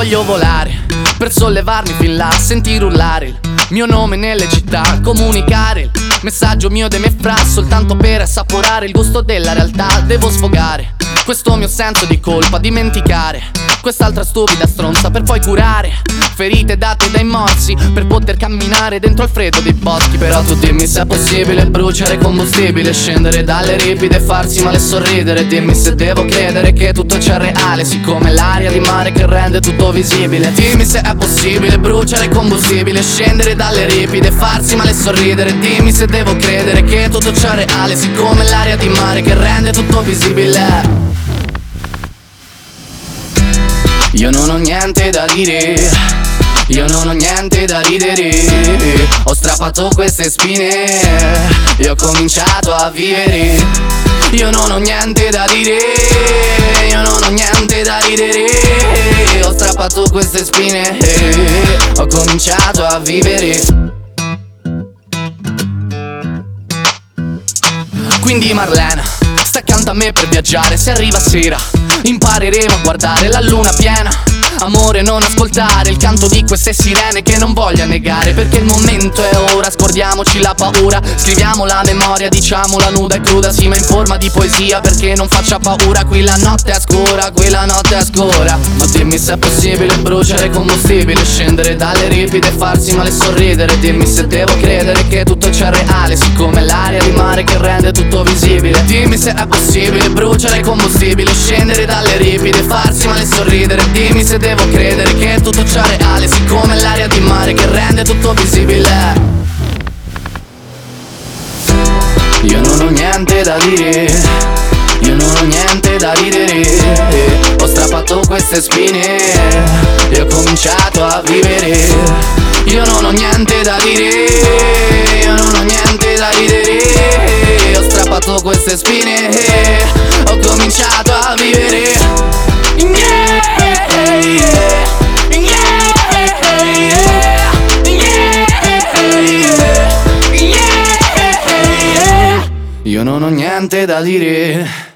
Voglio volare per sollevarmi fin là, sentire urlare il mio nome nelle città, comunicare il messaggio mio dei miei fra, soltanto per assaporare il gusto della realtà. Devo sfogare questo mio senso di colpa, dimenticare quest'altra stupida stronza, per poi curare ferite date dai morsi, per poter camminare dentro il freddo dei boschi. Però tu dimmi se è possibile bruciare combustibile, scendere dalle ripide e farsi male e sorridere. Dimmi se devo credere che tutto c'è reale, siccome l'aria di mare che rende tutto visibile. Dimmi se è possibile bruciare combustibile, scendere dalle ripide e farsi male e sorridere. Dimmi se devo credere che tutto c'è reale, siccome l'aria di mare che rende tutto visibile. Io non ho niente da dire, io non ho niente da ridere. Ho strappato queste spine e ho cominciato a vivere. Io non ho niente da dire, io non ho niente da ridere. Ho strappato queste spine e ho cominciato a vivere. Quindi Marlena, sta accanto a me per viaggiare. Se arriva sera impareremo a guardare la luna piena. Amore, non ascoltare il canto di queste sirene che non voglio negare, perché il momento è ora, scordiamoci la paura. Scriviamo la memoria, diciamola nuda e cruda, sì ma in forma di poesia, perché non faccia paura. Qui la notte è scura, qui la notte è scura. Ma dimmi se è possibile bruciare combustibile, scendere dalle ripide e farsi male e sorridere. Dimmi se devo credere che tutto c'è reale, siccome l'aria di mare che rende tutto visibile. Dimmi se è possibile bruciare combustibile, scendere dalle ripide e farsi male e sorridere. Dimmi se devo credere che tutto c'è reale, siccome l'aria di mare che rende tutto visibile. Io non ho niente da dire, io non ho niente da ridere. Ho strappato queste spine e ho cominciato a vivere. Io non ho niente da dire, io non ho niente da ridere. Ho strappato queste spine e ho cominciato a vivere. Io non ho niente da dire.